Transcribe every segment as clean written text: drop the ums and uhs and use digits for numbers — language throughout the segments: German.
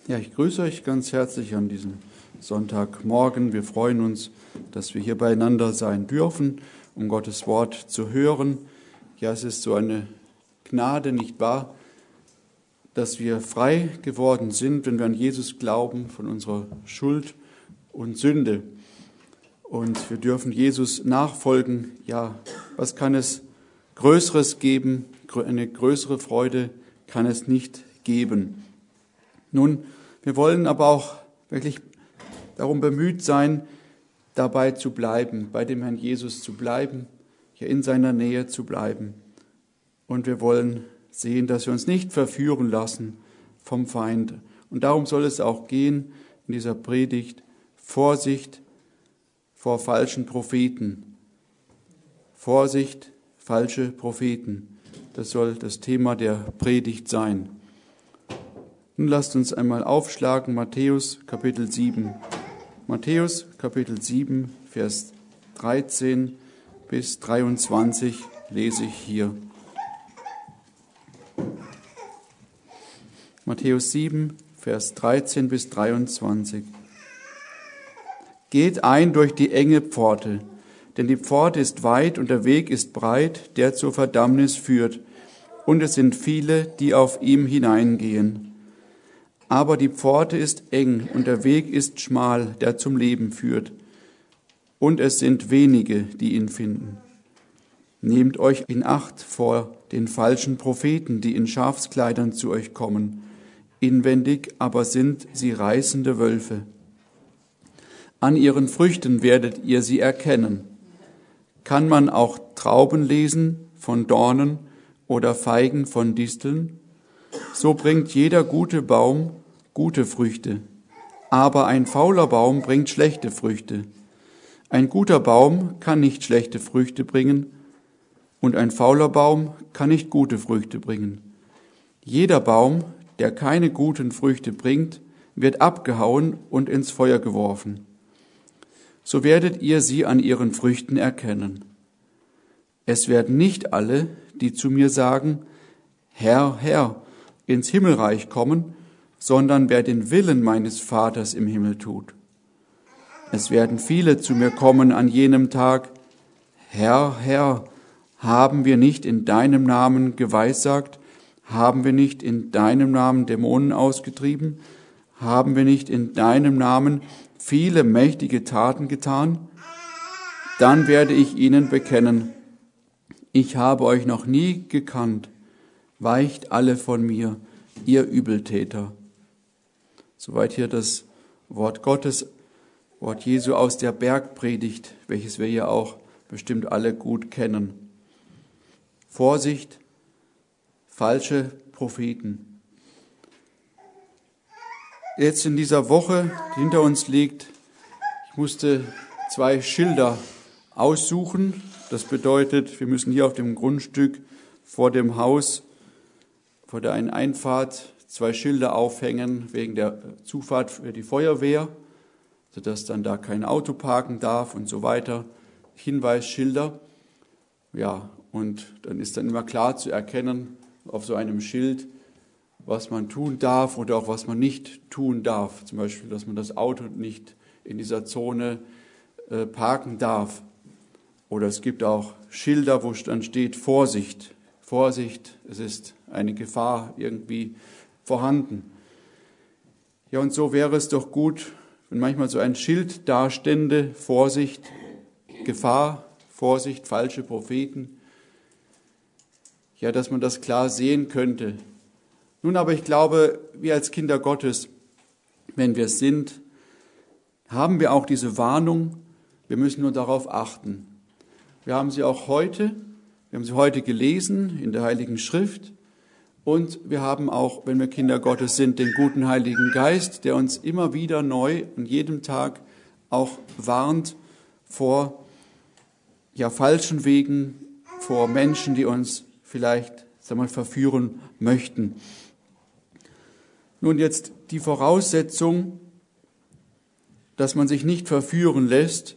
Ja, ich grüße euch ganz herzlich an diesem Sonntagmorgen. Wir freuen uns, dass wir hier beieinander sein dürfen, um Gottes Wort zu hören. Ja, es ist so eine Gnade, nicht wahr, dass wir frei geworden sind, wenn wir an Jesus glauben, von unserer Schuld und Sünde. Und wir dürfen Jesus nachfolgen. Ja, was kann es Größeres geben? Eine größere Freude kann es nicht geben. Nun, wir wollen aber auch wirklich darum bemüht sein, dabei zu bleiben, bei dem Herrn Jesus zu bleiben, ja in seiner Nähe zu bleiben. Und wir wollen sehen, dass wir uns nicht verführen lassen vom Feind. Und darum soll es auch gehen in dieser Predigt. Vorsicht vor falschen Propheten. Vorsicht, falsche Propheten. Das soll das Thema der Predigt sein. Nun lasst uns einmal aufschlagen, Matthäus Kapitel 7. Matthäus Kapitel 7, Vers 13 bis 23 lese ich hier. Matthäus 7, Vers 13 bis 23. Geht ein durch die enge Pforte, denn die Pforte ist weit und der Weg ist breit, der zur Verdammnis führt, und es sind viele, die auf ihm hineingehen. Aber die Pforte ist eng und der Weg ist schmal, der zum Leben führt. Und es sind wenige, die ihn finden. Nehmt euch in Acht vor den falschen Propheten, die in Schafskleidern zu euch kommen. Inwendig aber sind sie reißende Wölfe. An ihren Früchten werdet ihr sie erkennen. Kann man auch Trauben lesen von Dornen oder Feigen von Disteln? So bringt jeder gute Baum gute Früchte, aber ein fauler Baum bringt schlechte Früchte. Ein guter Baum kann nicht schlechte Früchte bringen und ein fauler Baum kann nicht gute Früchte bringen. Jeder Baum, der keine guten Früchte bringt, wird abgehauen und ins Feuer geworfen. So werdet ihr sie an ihren Früchten erkennen. Es werden nicht alle, die zu mir sagen, Herr, Herr, ins Himmelreich kommen, sondern wer den Willen meines Vaters im Himmel tut. Es werden viele zu mir kommen an jenem Tag, Herr, Herr, haben wir nicht in deinem Namen geweissagt, haben wir nicht in deinem Namen Dämonen ausgetrieben, haben wir nicht in deinem Namen viele mächtige Taten getan? Dann werde ich ihnen bekennen, ich habe euch noch nie gekannt, weicht alle von mir, ihr Übeltäter. Soweit hier das Wort Gottes, Wort Jesu aus der Bergpredigt, welches wir ja auch bestimmt alle gut kennen. Vorsicht, falsche Propheten. Jetzt in dieser Woche, die hinter uns liegt, ich musste 2 Schilder aussuchen. Das bedeutet, wir müssen hier auf dem Grundstück vor dem Haus, vor der einen Einfahrt, 2 Schilder aufhängen wegen der Zufahrt für die Feuerwehr, sodass dann da kein Auto parken darf und so weiter. Hinweisschilder. Ja, und dann ist dann immer klar zu erkennen auf so einem Schild, was man tun darf oder auch was man nicht tun darf. Zum Beispiel, dass man das Auto nicht in dieser Zone parken darf. Oder es gibt auch Schilder, wo dann steht Vorsicht. Vorsicht, es ist eine Gefahr irgendwie vorhanden. Ja, und so wäre es doch gut, wenn manchmal so ein Schild dastände, Vorsicht, Gefahr, Vorsicht, falsche Propheten. Ja, dass man das klar sehen könnte. Nun aber, ich glaube, wir als Kinder Gottes, wenn wir es sind, haben wir auch diese Warnung, wir müssen nur darauf achten. Wir haben sie auch heute, wir haben sie heute gelesen in der Heiligen Schrift und wir haben auch, wenn wir Kinder Gottes sind, den guten Heiligen Geist, der uns immer wieder neu und jedem Tag auch warnt vor falschen Wegen, vor Menschen, die uns vielleicht verführen möchten. Nun jetzt die Voraussetzung, dass man sich nicht verführen lässt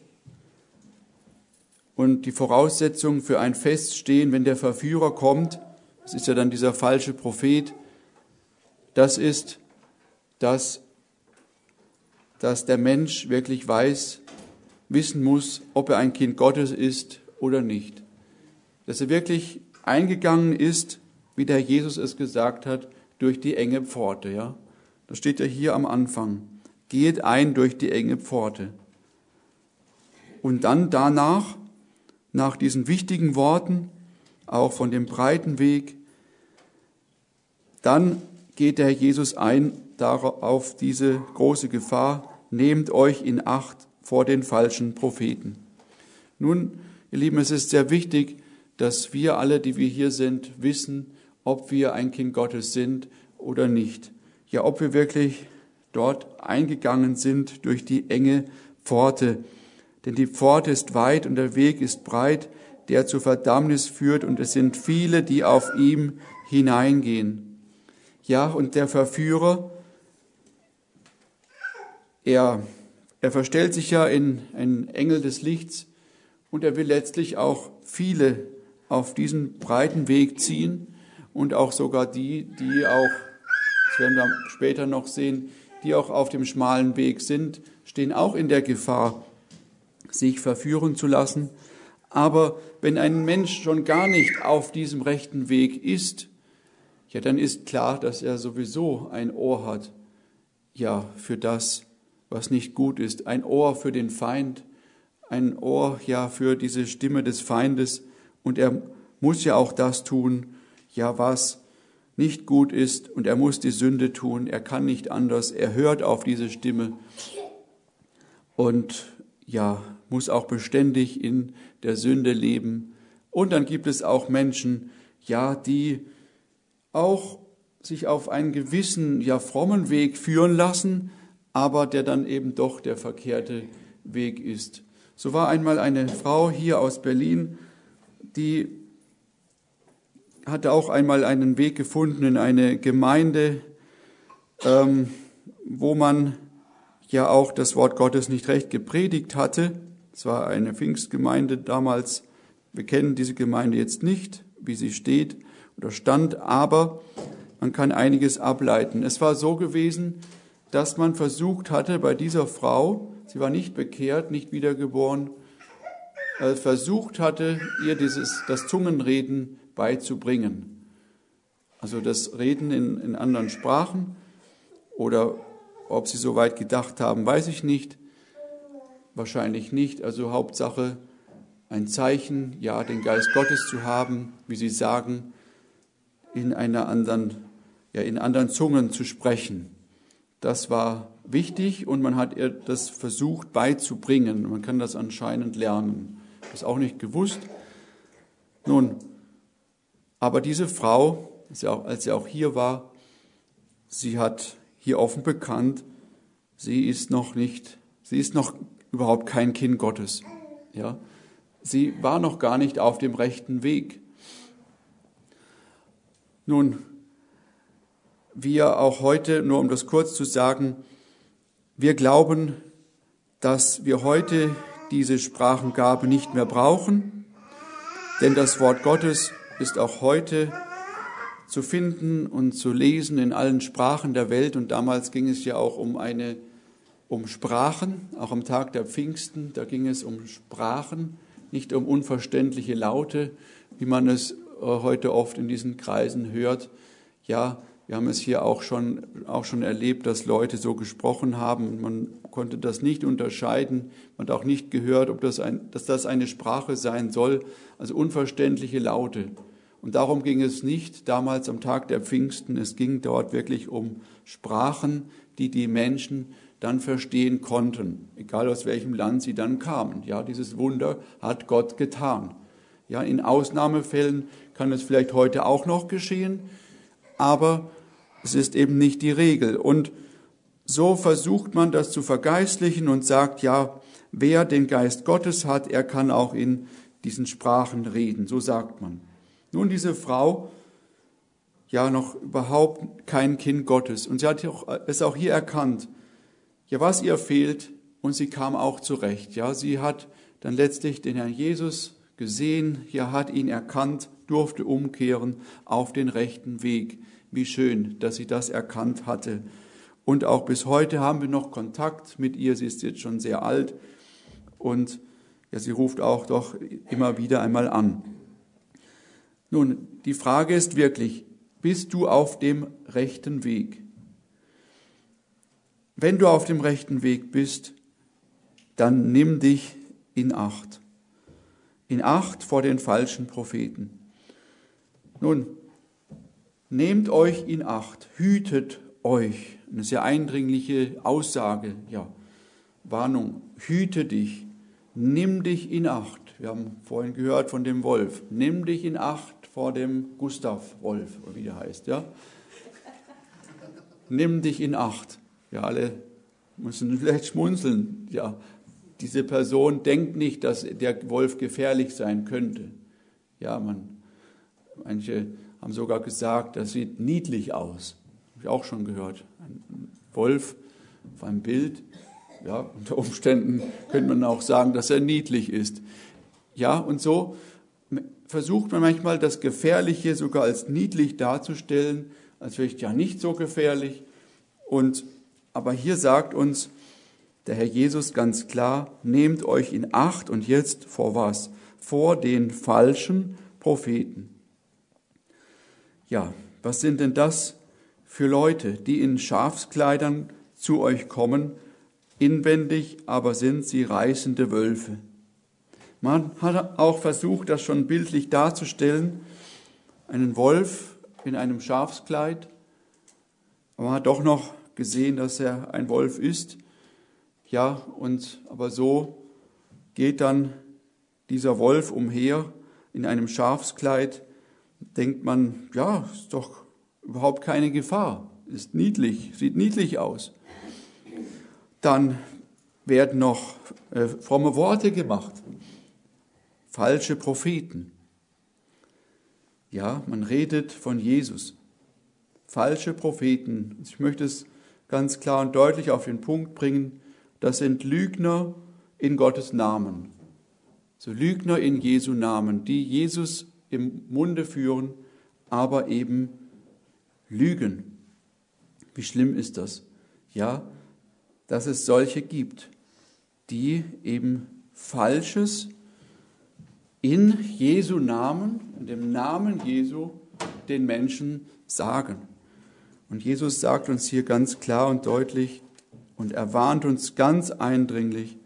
und die Voraussetzung für ein Feststehen, wenn der Verführer kommt, das ist ja dann dieser falsche Prophet, das ist, dass der Mensch wirklich wissen muss, ob er ein Kind Gottes ist oder nicht. Dass er wirklich eingegangen ist, wie der Jesus es gesagt hat, durch die enge Pforte. Ja? Das steht ja hier am Anfang. Geht ein durch die enge Pforte. Und dann danach, nach diesen wichtigen Worten, auch von dem breiten Weg, dann geht der Herr Jesus ein auf diese große Gefahr, nehmt euch in Acht vor den falschen Propheten. Nun, ihr Lieben, es ist sehr wichtig, dass wir alle, die wir hier sind, wissen, ob wir ein Kind Gottes sind oder nicht. Ja, ob wir wirklich dort eingegangen sind durch die enge Pforte. Denn die Pforte ist weit und der Weg ist breit, der zur Verdammnis führt, und es sind viele, die auf ihm hineingehen. Ja, und der Verführer, er verstellt sich ja in einen Engel des Lichts, und er will letztlich auch viele auf diesen breiten Weg ziehen und auch sogar die auch, das werden wir später noch sehen, die auch auf dem schmalen Weg sind, stehen auch in der Gefahr, sich verführen zu lassen. Aber wenn ein Mensch schon gar nicht auf diesem rechten Weg ist, ja, dann ist klar, dass er sowieso ein Ohr hat, ja, für das, was nicht gut ist, ein Ohr für den Feind, ein Ohr, ja, für diese Stimme des Feindes, und er muss ja auch das tun, ja, was nicht gut ist, und er muss die Sünde tun, er kann nicht anders, er hört auf diese Stimme und ja, muss auch beständig in der Sünde leben. Und dann gibt es auch Menschen, ja, die auch sich auf einen gewissen, ja, frommen Weg führen lassen, aber der dann eben doch der verkehrte Weg ist. So war einmal eine Frau hier aus Berlin, die hatte auch einmal einen Weg gefunden in eine Gemeinde, wo man ja auch das Wort Gottes nicht recht gepredigt hatte. Es war eine Pfingstgemeinde damals. Wir kennen diese Gemeinde jetzt nicht, wie sie steht oder stand, aber man kann einiges ableiten. Es war so gewesen, dass man versucht hatte bei dieser Frau, sie war nicht bekehrt, nicht wiedergeboren, versucht hatte, ihr das Zungenreden beizubringen. Also das Reden in anderen Sprachen, oder ob sie so weit gedacht haben, weiß ich nicht. Wahrscheinlich nicht. Also Hauptsache ein Zeichen, ja, den Geist Gottes zu haben, wie sie sagen, in anderen Zungen zu sprechen. Das war wichtig, und man hat ihr das versucht beizubringen. Man kann das anscheinend lernen. Das auch nicht gewusst. Nun, aber diese Frau, als sie auch hier war, sie hat hier offen bekannt, sie ist noch überhaupt kein Kind Gottes. Ja? Sie war noch gar nicht auf dem rechten Weg. Nun, wir auch heute, nur um das kurz zu sagen, wir glauben, dass wir heute diese Sprachengabe nicht mehr brauchen, denn das Wort Gottes ist auch heute zu finden und zu lesen in allen Sprachen der Welt. Und damals ging es ja auch um Sprachen, auch am Tag der Pfingsten, da ging es um Sprachen, nicht um unverständliche Laute, wie man es heute oft in diesen Kreisen hört. Ja, wir haben es hier auch schon erlebt, dass Leute so gesprochen haben. Man konnte das nicht unterscheiden. Man hat auch nicht gehört, dass das eine Sprache sein soll, also unverständliche Laute. Und darum ging es nicht damals am Tag der Pfingsten. Es ging dort wirklich um Sprachen, die die Menschen dann verstehen konnten, egal aus welchem Land sie dann kamen. Ja, dieses Wunder hat Gott getan. Ja, in Ausnahmefällen kann es vielleicht heute auch noch geschehen, aber es ist eben nicht die Regel. Und so versucht man das zu vergeistlichen und sagt, ja, wer den Geist Gottes hat, er kann auch in diesen Sprachen reden. So sagt man. Nun, diese Frau, ja, noch überhaupt kein Kind Gottes. Und sie hat es auch hier erkannt, ja, was ihr fehlt, und sie kam auch zurecht. Ja, sie hat dann letztlich den Herrn Jesus gesehen, ja, hat ihn erkannt, durfte umkehren auf den rechten Weg. Wie schön, dass sie das erkannt hatte. Und auch bis heute haben wir noch Kontakt mit ihr. Sie ist jetzt schon sehr alt und ja, sie ruft auch doch immer wieder einmal an. Nun, die Frage ist wirklich, bist du auf dem rechten Weg? Wenn du auf dem rechten Weg bist, dann nimm dich in Acht. In Acht vor den falschen Propheten. Nun, nehmt euch in Acht, hütet euch. Eine sehr eindringliche Aussage, ja, Warnung, hüte dich, nimm dich in Acht. Wir haben vorhin gehört von dem Wolf. Nimm dich in Acht vor dem Gustav Wolf, oder wie der heißt, ja. Nimm dich in Acht. Ja, alle müssen vielleicht schmunzeln. Ja, diese Person denkt nicht, dass der Wolf gefährlich sein könnte. Ja, manche haben sogar gesagt, das sieht niedlich aus. Habe ich auch schon gehört. Ein Wolf auf einem Bild. Ja, unter Umständen könnte man auch sagen, dass er niedlich ist. Ja, und so versucht man manchmal, das Gefährliche sogar als niedlich darzustellen, als vielleicht ja nicht so gefährlich. Aber hier sagt uns der Herr Jesus ganz klar, nehmt euch in Acht und jetzt vor was? Vor den falschen Propheten. Ja, was sind denn das für Leute, die in Schafskleidern zu euch kommen, inwendig aber sind sie reißende Wölfe? Man hat auch versucht, das schon bildlich darzustellen, einen Wolf in einem Schafskleid, aber man hat doch noch gesehen, dass er ein Wolf ist. Ja, aber so geht dann dieser Wolf umher in einem Schafskleid, denkt man, ja, ist doch überhaupt keine Gefahr, ist niedlich, sieht niedlich aus. Dann werden noch fromme Worte gemacht, falsche Propheten. Ja, man redet von Jesus. Falsche Propheten. Ich möchte es ganz klar und deutlich auf den Punkt bringen, das sind Lügner in Gottes Namen. So Lügner in Jesu Namen, die Jesus im Munde führen, aber eben lügen. Wie schlimm ist das? Ja, dass es solche gibt, die eben Falsches in Jesu Namen, in dem Namen Jesu, den Menschen sagen. Und Jesus sagt uns hier ganz klar und deutlich und er warnt uns ganz eindringlich,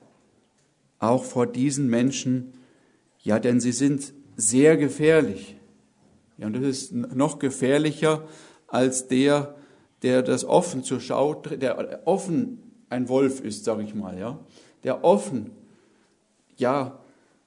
auch vor diesen Menschen, ja, denn sie sind sehr gefährlich. Ja, und das ist noch gefährlicher als der das offen zur Schau, der offen ein Wolf ist, sage ich mal, ja, der offen, ja,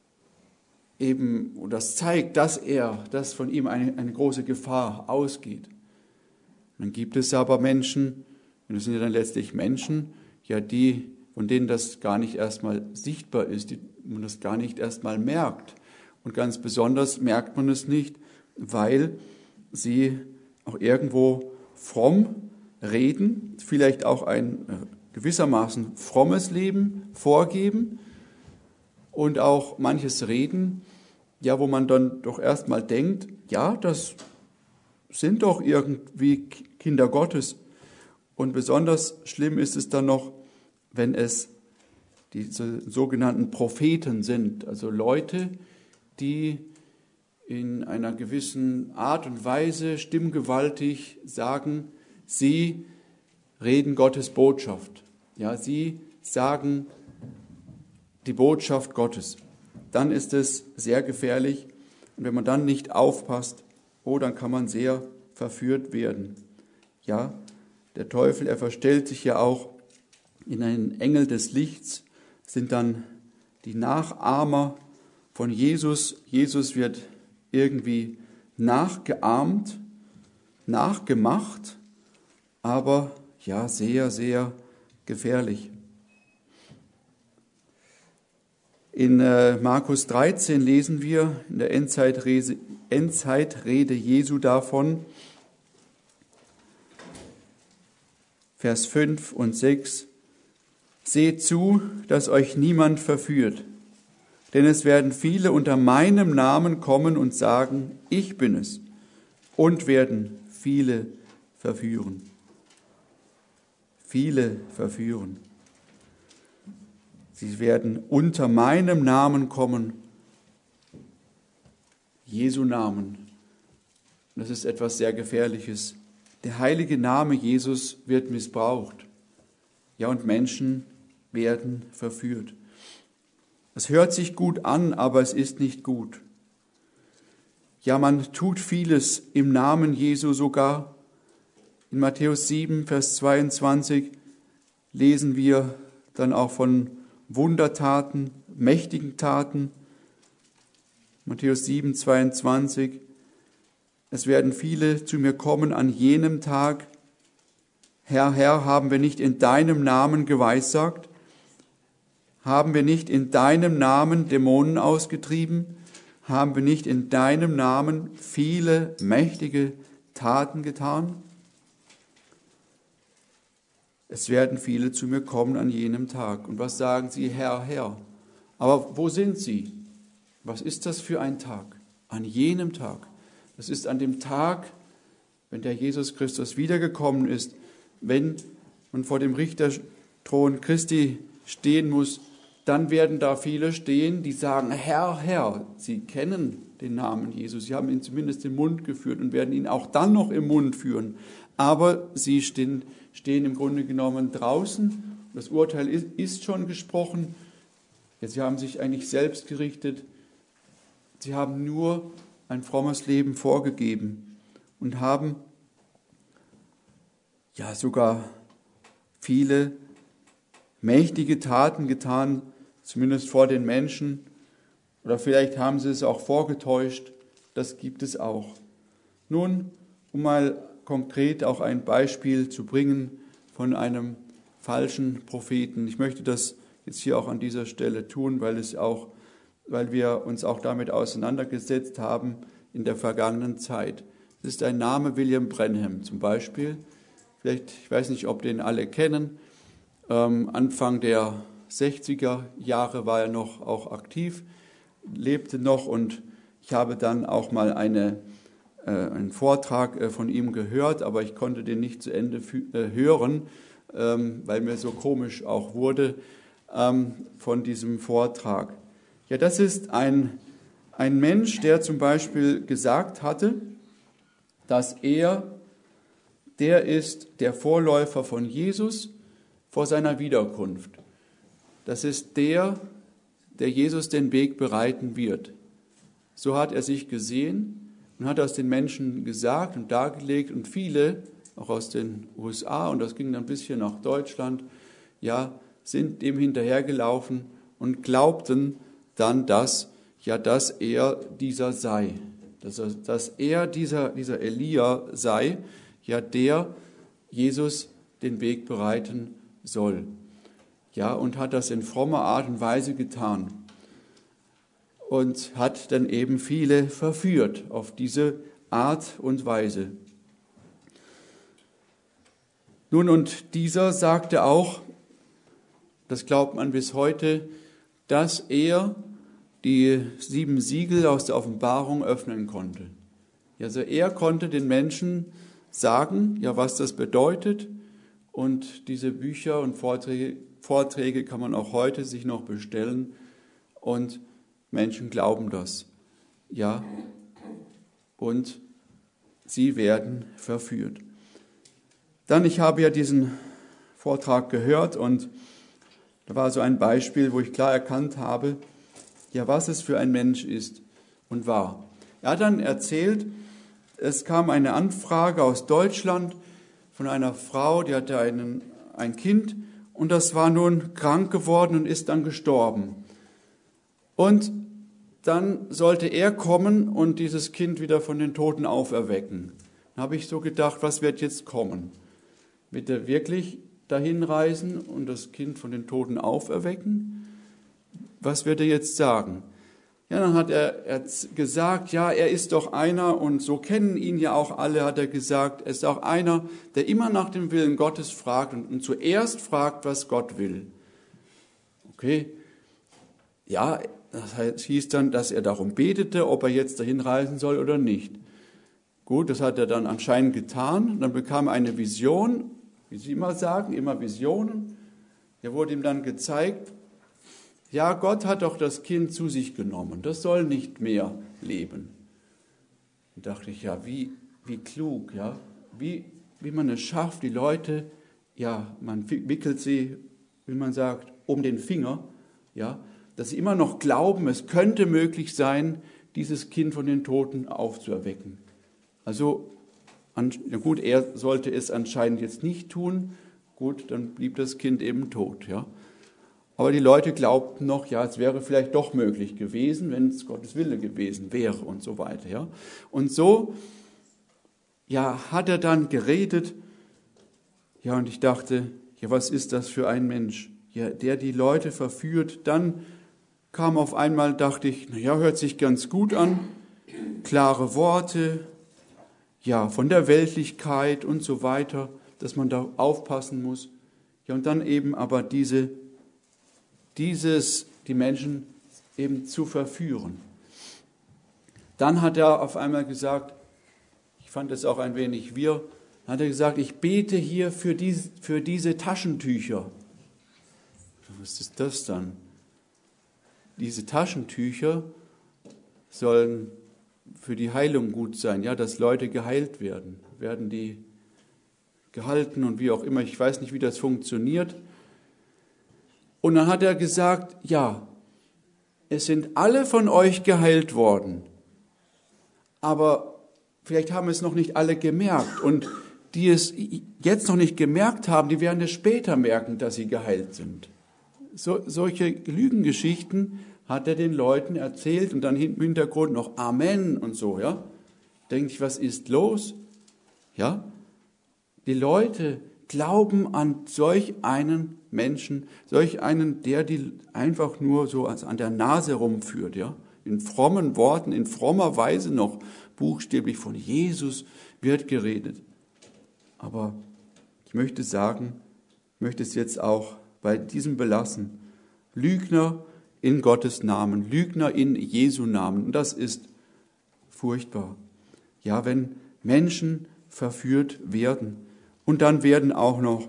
eben, und das zeigt, dass von ihm eine große Gefahr ausgeht. Dann gibt es aber Menschen, und das sind ja dann letztlich Menschen, ja, von denen das gar nicht erstmal sichtbar ist, die man das gar nicht erstmal merkt. Und ganz besonders merkt man es nicht, weil sie auch irgendwo fromm reden, vielleicht auch ein gewissermaßen frommes Leben vorgeben und auch manches reden, ja, wo man dann doch erstmal denkt, ja, das sind doch irgendwie Kinder Gottes. Und besonders schlimm ist es dann noch, wenn es diese sogenannten Propheten sind, also Leute, die in einer gewissen Art und Weise stimmgewaltig sagen, sie reden Gottes Botschaft. Ja, sie sagen die Botschaft Gottes. Dann ist es sehr gefährlich. Und wenn man dann nicht aufpasst, dann kann man sehr verführt werden. Ja, der Teufel, er verstellt sich ja auch in einen Engel des Lichts, sind dann die Nachahmer von Jesus. Jesus wird irgendwie nachgeahmt, nachgemacht, aber ja, sehr, sehr gefährlich. In Markus 13 lesen wir in der Endzeitrede Jesu davon, Vers 5 und 6, seht zu, dass euch niemand verführt, denn es werden viele unter meinem Namen kommen und sagen, ich bin es, und werden viele verführen. viele verführen. Sie werden unter meinem Namen kommen, Jesu Namen. Das ist etwas sehr Gefährliches. Der heilige Name Jesus wird missbraucht. Ja, und Menschen werden verführt. Es hört sich gut an, aber es ist nicht gut. Ja, man tut vieles im Namen Jesu sogar. In Matthäus 7, Vers 22 lesen wir dann auch von Wundertaten, mächtigen Taten. Matthäus 7, 22. Es werden viele zu mir kommen an jenem Tag. Herr, Herr, haben wir nicht in deinem Namen geweissagt? Haben wir nicht in deinem Namen Dämonen ausgetrieben? Haben wir nicht in deinem Namen viele mächtige Taten getan? Es werden viele zu mir kommen an jenem Tag. Und was sagen sie? Herr, Herr. Aber wo sind sie? Was ist das für ein Tag? An jenem Tag. Das ist an dem Tag, wenn der Jesus Christus wiedergekommen ist, wenn man vor dem Richterthron Christi stehen muss, dann werden da viele stehen, die sagen, Herr, Herr. Sie kennen den Namen Jesus, sie haben ihn zumindest im Mund geführt und werden ihn auch dann noch im Mund führen. Aber sie stehen im Grunde genommen draußen. Das Urteil ist schon gesprochen. Sie haben sich eigentlich selbst gerichtet. Sie haben nur ein frommes Leben vorgegeben und haben ja sogar viele mächtige Taten getan, zumindest vor den Menschen. Oder vielleicht haben sie es auch vorgetäuscht. Das gibt es auch. Nun, um mal konkret auch ein Beispiel zu bringen von einem falschen Propheten. Ich möchte das jetzt hier auch an dieser Stelle tun, weil wir uns auch damit auseinandergesetzt haben in der vergangenen Zeit. Es ist ein Name, William Branham zum Beispiel. Vielleicht, ich weiß nicht, ob den alle kennen. Anfang der 60er Jahre war er noch auch aktiv, lebte noch, und ich habe dann auch mal einen Vortrag von ihm gehört, aber ich konnte den nicht zu Ende hören, weil mir so komisch auch wurde von diesem Vortrag. Ja, das ist ein Mensch, der zum Beispiel gesagt hatte, dass er der ist der Vorläufer von Jesus vor seiner Wiederkunft. Das ist der Jesus den Weg bereiten wird. So hat er sich gesehen und hat das den Menschen gesagt und dargelegt, und viele, auch aus den USA, und das ging dann ein bisschen nach Deutschland, ja, sind dem hinterhergelaufen und glaubten dann, dass er dieser sei, dass er dieser Elia sei, ja, der Jesus den Weg bereiten soll. Ja, und hat das in frommer Art und Weise getan und hat dann eben viele verführt auf diese Art und Weise. Nun, und dieser sagte auch, das glaubt man bis heute, dass er die 7 Siegel aus der Offenbarung öffnen konnte. Also er konnte den Menschen sagen, ja, was das bedeutet, und diese Bücher und Vorträge kann man auch heute sich noch bestellen, und Menschen glauben das, ja, und sie werden verführt. Dann, ich habe ja diesen Vortrag gehört, und da war so ein Beispiel, wo ich klar erkannt habe, ja, was es für ein Mensch ist und war. Er hat dann erzählt, es kam eine Anfrage aus Deutschland von einer Frau, die hatte ein Kind, und das war nun krank geworden und ist dann gestorben. Und dann sollte er kommen und dieses Kind wieder von den Toten auferwecken. Da habe ich so gedacht, was wird jetzt kommen? Wird er wirklich dahin reisen und das Kind von den Toten auferwecken? Was wird er jetzt sagen? Ja, dann hat er gesagt, ja, er ist doch einer, und so kennen ihn ja auch alle, hat er gesagt, er ist auch einer, der immer nach dem Willen Gottes fragt und zuerst fragt, was Gott will. Okay, ja, das hieß dann, dass er darum betete, ob er jetzt dahin reisen soll oder nicht. Gut, das hat er dann anscheinend getan. Dann bekam er eine Vision wie Sie immer sagen, immer Visionen. Ja, wurde ihm dann gezeigt, ja, Gott hat doch das Kind zu sich genommen, das soll nicht mehr leben. Da dachte ich, ja, wie klug, ja, wie man es schafft, die Leute, ja, man wickelt sie, wie man sagt, um den Finger, ja, dass sie immer noch glauben, es könnte möglich sein, dieses Kind von den Toten aufzuerwecken. Also, ja gut, er sollte es anscheinend jetzt nicht tun, gut, dann blieb das Kind eben tot, ja. Aber die Leute glaubten noch, ja, es wäre vielleicht doch möglich gewesen, wenn es Gottes Wille gewesen wäre und so weiter, ja. Und so, ja, hat er dann geredet, ja, und ich dachte, ja, was ist das für ein Mensch, ja, der die Leute verführt. Dann kam auf einmal, dachte ich, naja, hört sich ganz gut an, klare Worte, ja, von der Weltlichkeit und so weiter, dass man da aufpassen muss. Ja, und dann eben aber die Menschen eben zu verführen. Dann hat er auf einmal gesagt, ich fand es auch ein wenig wirr, dann hat er gesagt, ich bete hier für diese Taschentücher. Was ist das dann? Diese Taschentücher sollen für die Heilung gut sein, ja, dass Leute geheilt werden. Werden die gehalten und wie auch immer, ich weiß nicht, wie das funktioniert. Und dann hat er gesagt, ja, es sind alle von euch geheilt worden, aber vielleicht haben es noch nicht alle gemerkt und die es jetzt noch nicht gemerkt haben, die werden es später merken, dass sie geheilt sind. Solche Lügengeschichten hat er den Leuten erzählt und dann im Hintergrund noch Amen und so, ja. Denke ich, was ist los? Ja, die Leute glauben an solch einen Menschen, solch einen, der die einfach nur so an der Nase rumführt, ja. In frommen Worten, in frommer Weise noch buchstäblich von Jesus wird geredet. Aber ich möchte sagen, ich möchte es jetzt auch bei diesem belassen. Lügner in Gottes Namen, Lügner in Jesu Namen. Und das ist furchtbar. Ja, wenn Menschen verführt werden. Und dann werden auch noch,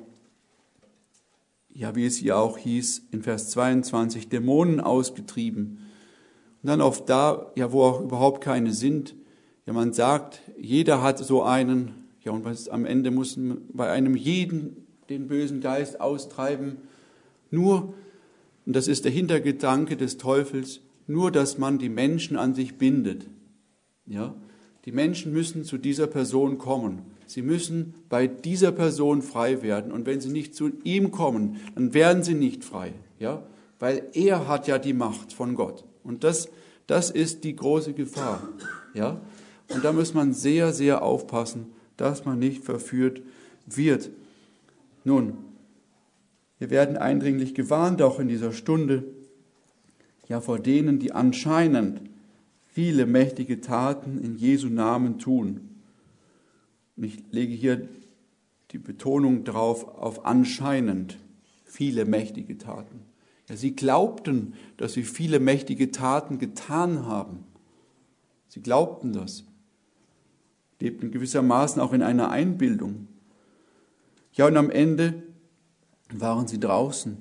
ja, wie es hier auch hieß, in Vers 22, Dämonen ausgetrieben. Und dann oft da, ja, wo auch überhaupt keine sind. Ja, man sagt, jeder hat so einen, ja, und am Ende muss bei einem jeden den bösen Geist austreiben. Nur, und das ist der Hintergedanke des Teufels, nur, dass man die Menschen an sich bindet. Ja, die Menschen müssen zu dieser Person kommen. Sie müssen bei dieser Person frei werden. Und wenn sie nicht zu ihm kommen, dann werden sie nicht frei. Ja, weil er hat ja die Macht von Gott. Und das ist die große Gefahr. Ja, und da muss man sehr, sehr aufpassen, dass man nicht verführt wird. Nun, wir werden eindringlich gewarnt, auch in dieser Stunde, ja, vor denen, die anscheinend viele mächtige Taten in Jesu Namen tun. Und ich lege hier die Betonung drauf, auf anscheinend viele mächtige Taten. Ja, sie glaubten, dass sie viele mächtige Taten getan haben. Sie glaubten das. Lebten gewissermaßen auch in einer Einbildung. Ja, und am Ende waren sie draußen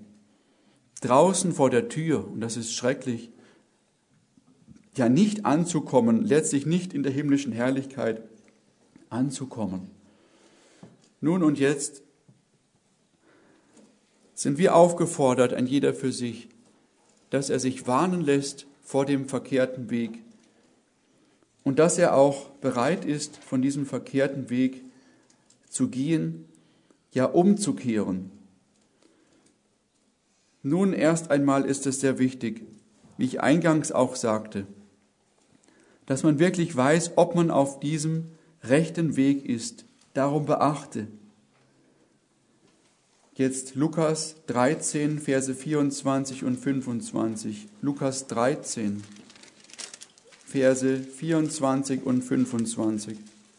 vor der Tür, und das ist schrecklich, ja, nicht anzukommen, letztlich nicht in der himmlischen Herrlichkeit anzukommen. Nun und jetzt sind wir aufgefordert, ein jeder für sich, dass er sich warnen lässt vor dem verkehrten Weg und dass er auch bereit ist, von diesem verkehrten Weg zu gehen, ja, umzukehren. Nun, erst einmal ist es sehr wichtig, wie ich eingangs auch sagte, dass man wirklich weiß, ob man auf diesem rechten Weg ist. Darum beachte. Jetzt Lukas 13, Verse 24 und 25. Lukas 13, Verse 24 und 25.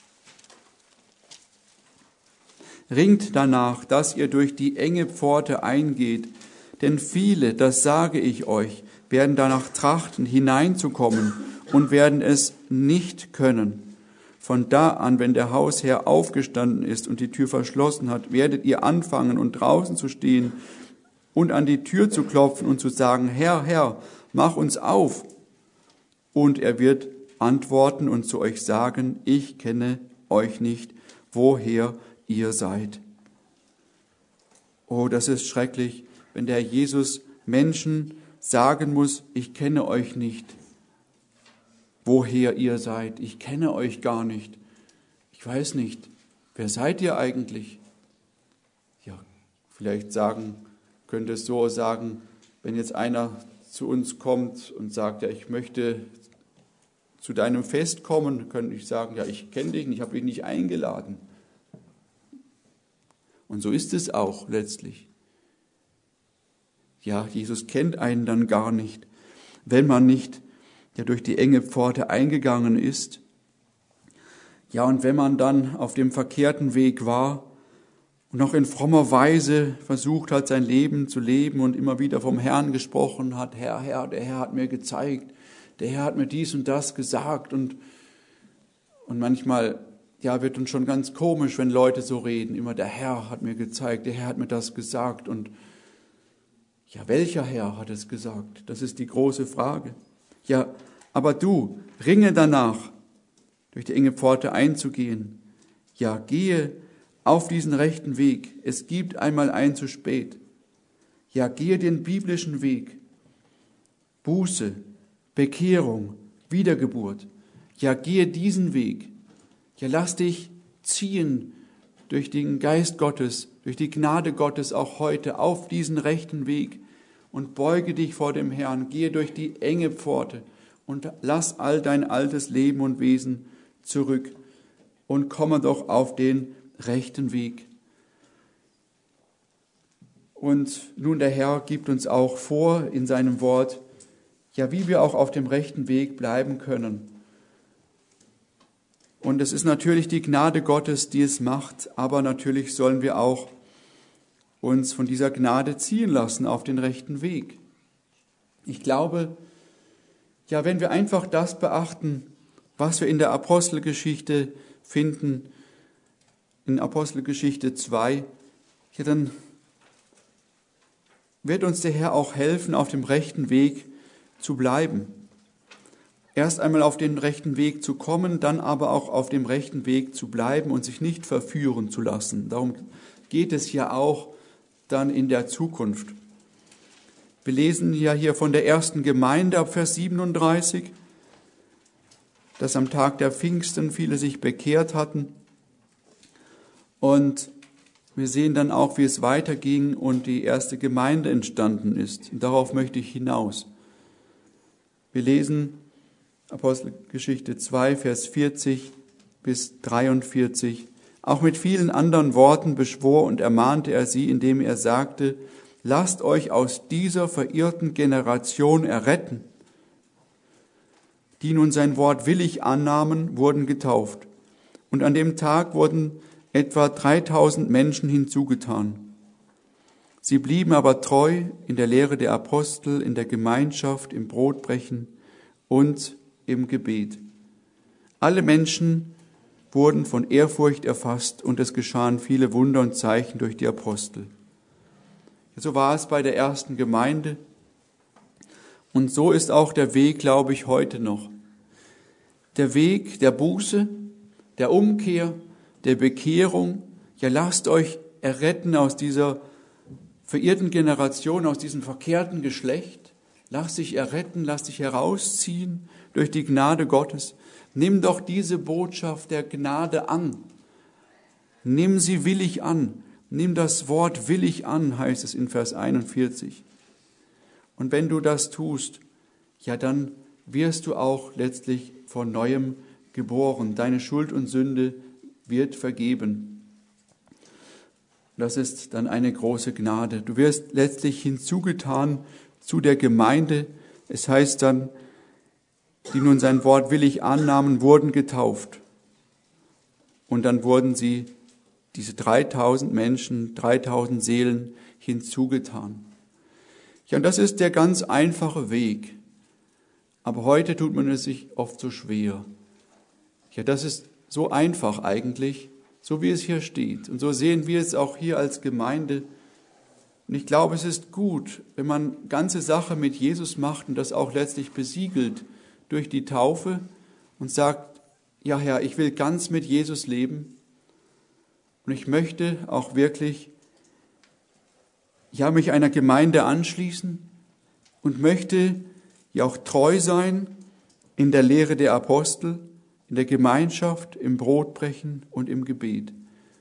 Ringt danach, dass ihr durch die enge Pforte eingeht, denn viele, das sage ich euch, werden danach trachten, hineinzukommen und werden es nicht können. Von da an, wenn der Hausherr aufgestanden ist und die Tür verschlossen hat, werdet ihr anfangen und draußen zu stehen und an die Tür zu klopfen und zu sagen, Herr, Herr, mach uns auf. Und er wird antworten und zu euch sagen, ich kenne euch nicht, woher ihr seid. Oh, das ist schrecklich, wenn der Jesus Menschen sagen muss, ich kenne euch nicht, woher ihr seid. Ich kenne euch gar nicht. Ich weiß nicht, wer seid ihr eigentlich? Ja, vielleicht könnte es so sagen, wenn jetzt einer zu uns kommt und sagt, ja, ich möchte zu deinem Fest kommen, könnte ich sagen, ja, ich kenne dich nicht, ich habe dich nicht eingeladen. Und so ist es auch letztlich. Ja, Jesus kennt einen dann gar nicht, wenn man nicht durch die enge Pforte eingegangen ist. Ja, und wenn man dann auf dem verkehrten Weg war und noch in frommer Weise versucht hat, sein Leben zu leben und immer wieder vom Herrn gesprochen hat, Herr, Herr, der Herr hat mir gezeigt, der Herr hat mir dies und das gesagt und manchmal wird uns schon ganz komisch, wenn Leute so reden, immer der Herr hat mir gezeigt, der Herr hat mir das gesagt und ja, welcher Herr hat es gesagt? Das ist die große Frage. Ja, aber du, ringe danach, durch die enge Pforte einzugehen. Ja, gehe auf diesen rechten Weg. Es gibt einmal ein zu spät. Ja, gehe den biblischen Weg. Buße, Bekehrung, Wiedergeburt. Ja, gehe diesen Weg. Ja, lass dich ziehen durch den Geist Gottes, durch die Gnade Gottes auch heute auf diesen rechten Weg und beuge dich vor dem Herrn. Gehe durch die enge Pforte und lass all dein altes Leben und Wesen zurück und komme doch auf den rechten Weg. Und nun der Herr gibt uns auch vor in seinem Wort, ja, wie wir auch auf dem rechten Weg bleiben können. Und es ist natürlich die Gnade Gottes, die es macht, aber natürlich sollen wir auch uns von dieser Gnade ziehen lassen auf den rechten Weg. Ich glaube, ja, wenn wir einfach das beachten, was wir in der Apostelgeschichte finden, in Apostelgeschichte 2, ja, dann wird uns der Herr auch helfen, auf dem rechten Weg zu bleiben. Erst einmal auf den rechten Weg zu kommen, dann aber auch auf dem rechten Weg zu bleiben und sich nicht verführen zu lassen. Darum geht es ja auch dann in der Zukunft. Wir lesen ja hier von der ersten Gemeinde ab Vers 37, dass am Tag der Pfingsten viele sich bekehrt hatten. Und wir sehen dann auch, wie es weiterging und die erste Gemeinde entstanden ist. Und darauf möchte ich hinaus. Wir lesen Apostelgeschichte 2, Vers 40 bis 43. Auch mit vielen anderen Worten beschwor und ermahnte er sie, indem er sagte, lasst euch aus dieser verirrten Generation erretten. Die nun sein Wort willig annahmen, wurden getauft. Und an dem Tag wurden etwa 3000 Menschen hinzugetan. Sie blieben aber treu in der Lehre der Apostel, in der Gemeinschaft, im Brotbrechen und im Gebet. Alle Menschen wurden von Ehrfurcht erfasst und es geschahen viele Wunder und Zeichen durch die Apostel. So war es bei der ersten Gemeinde und so ist auch der Weg, glaube ich, heute noch. Der Weg der Buße, der Umkehr, der Bekehrung. Ja, lasst euch erretten aus dieser verirrten Generation, aus diesem verkehrten Geschlecht. Lasst dich erretten, lasst dich herausziehen durch die Gnade Gottes. Nimm doch diese Botschaft der Gnade an. Nimm sie willig an. Nimm das Wort willig an, heißt es in Vers 41. Und wenn du das tust, ja, dann wirst du auch letztlich von Neuem geboren. Deine Schuld und Sünde wird vergeben. Das ist dann eine große Gnade. Du wirst letztlich hinzugetan zu der Gemeinde. Es heißt dann, die nun sein Wort willig annahmen, wurden getauft. Und dann wurden sie, diese 3000 Menschen, 3000 Seelen hinzugetan. Ja, und das ist der ganz einfache Weg. Aber heute tut man es sich oft so schwer. Ja, das ist so einfach eigentlich, so wie es hier steht. Und so sehen wir es auch hier als Gemeinde. Und ich glaube, es ist gut, wenn man ganze Sache mit Jesus macht und das auch letztlich besiegelt durch die Taufe und sagt, ja Herr, ich will ganz mit Jesus leben und ich möchte auch wirklich mich einer Gemeinde anschließen und möchte ja auch treu sein in der Lehre der Apostel, in der Gemeinschaft, im Brotbrechen und im Gebet.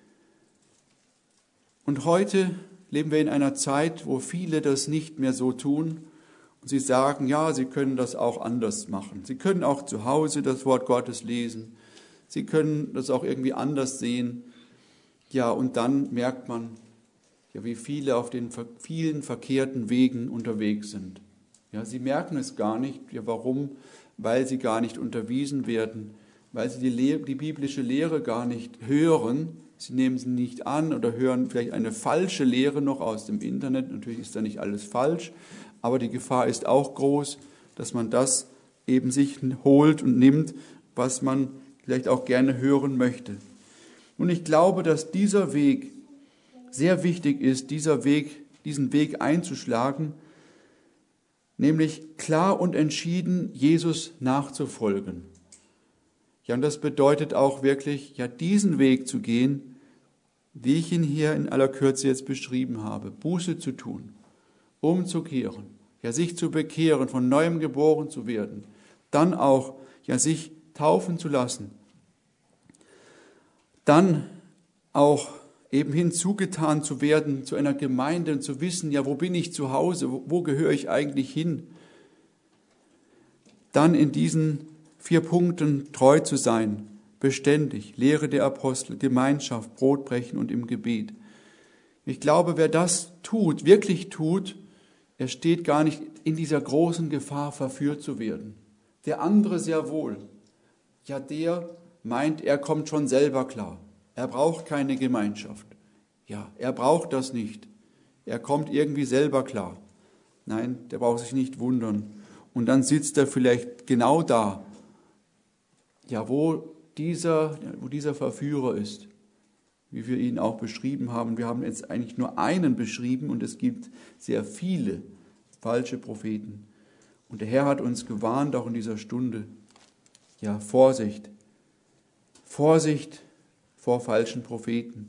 Und heute leben wir in einer Zeit, wo viele das nicht mehr so tun und sie sagen, ja, sie können das auch anders machen. Sie können auch zu Hause das Wort Gottes lesen. Sie können das auch irgendwie anders sehen. Ja, und dann merkt man, ja, wie viele auf den vielen verkehrten Wegen unterwegs sind. Ja, sie merken es gar nicht. Ja, warum? Weil sie gar nicht unterwiesen werden, weil sie die biblische Lehre gar nicht hören. Sie nehmen sie nicht an oder hören vielleicht eine falsche Lehre noch aus dem Internet. Natürlich ist da nicht alles falsch, aber die Gefahr ist auch groß, dass man das eben sich holt und nimmt, was man vielleicht auch gerne hören möchte. Und ich glaube, dass dieser Weg sehr wichtig ist, diesen Weg einzuschlagen, nämlich klar und entschieden Jesus nachzufolgen. Ja, und das bedeutet auch wirklich, ja, diesen Weg zu gehen, wie ich ihn hier in aller Kürze jetzt beschrieben habe, Buße zu tun, umzukehren, ja, sich zu bekehren, von neuem geboren zu werden, dann auch, ja, sich taufen zu lassen, dann auch eben hinzugetan zu werden zu einer Gemeinde und zu wissen, ja, wo bin ich zu Hause, wo gehöre ich eigentlich hin? Dann in diesen 4 Punkten treu zu sein, beständig, Lehre der Apostel, Gemeinschaft, Brotbrechen und im Gebet. Ich glaube, wer das tut, wirklich tut, er steht gar nicht in dieser großen Gefahr, verführt zu werden. Der andere sehr wohl. Ja, der meint, er kommt schon selber klar. Er braucht keine Gemeinschaft. Ja, er braucht das nicht. Er kommt irgendwie selber klar. Nein, der braucht sich nicht wundern. Und dann sitzt er vielleicht genau da, ja, wo dieser Verführer ist, wie wir ihn auch beschrieben haben. Wir haben jetzt eigentlich nur einen beschrieben und es gibt sehr viele falsche Propheten. Und der Herr hat uns gewarnt, auch in dieser Stunde, ja, Vorsicht. Vorsicht vor falschen Propheten.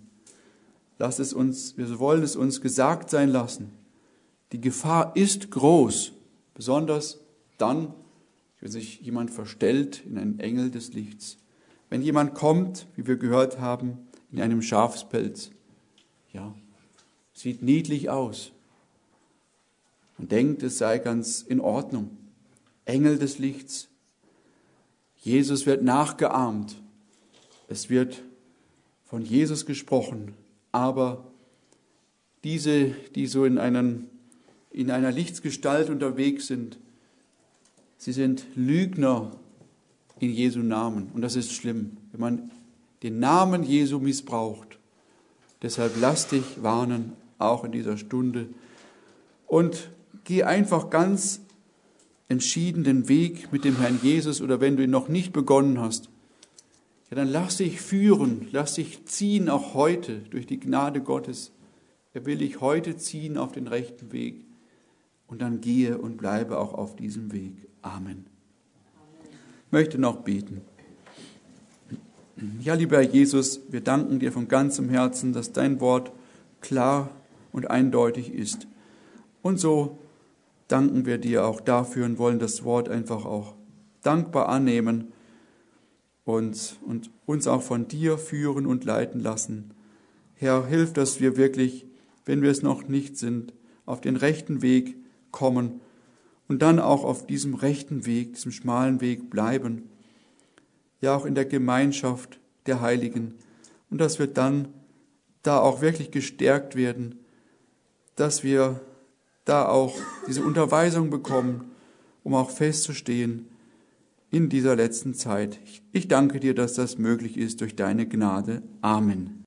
Wir wollen es uns gesagt sein lassen. Die Gefahr ist groß, besonders dann, wenn sich jemand verstellt in einen Engel des Lichts. Wenn jemand kommt, wie wir gehört haben, in einem Schafspelz. Ja, sieht niedlich aus. Man denkt, es sei ganz in Ordnung. Engel des Lichts. Jesus wird nachgeahmt. Es wird von Jesus gesprochen, aber diese, die so in einer Lichtsgestalt unterwegs sind, sie sind Lügner in Jesu Namen. Und das ist schlimm, wenn man den Namen Jesu missbraucht. Deshalb lass dich warnen, auch in dieser Stunde. Und geh einfach ganz entschieden den Weg mit dem Herrn Jesus, oder wenn du ihn noch nicht begonnen hast, ja, dann lass dich führen, lass dich ziehen, auch heute durch die Gnade Gottes. Er will dich heute ziehen auf den rechten Weg. Und dann gehe und bleibe auch auf diesem Weg. Amen. Ich möchte noch beten. Ja, lieber Herr Jesus, wir danken dir von ganzem Herzen, dass dein Wort klar und eindeutig ist. Und so danken wir dir auch dafür und wollen das Wort einfach auch dankbar annehmen und uns auch von dir führen und leiten lassen. Herr, hilf, dass wir wirklich, wenn wir es noch nicht sind, auf den rechten Weg kommen und dann auch auf diesem rechten Weg, diesem schmalen Weg bleiben, ja auch in der Gemeinschaft der Heiligen, und dass wir dann da auch wirklich gestärkt werden, dass wir da auch diese Unterweisung bekommen, um auch festzustehen in dieser letzten Zeit. Ich danke dir, dass das möglich ist durch deine Gnade. Amen.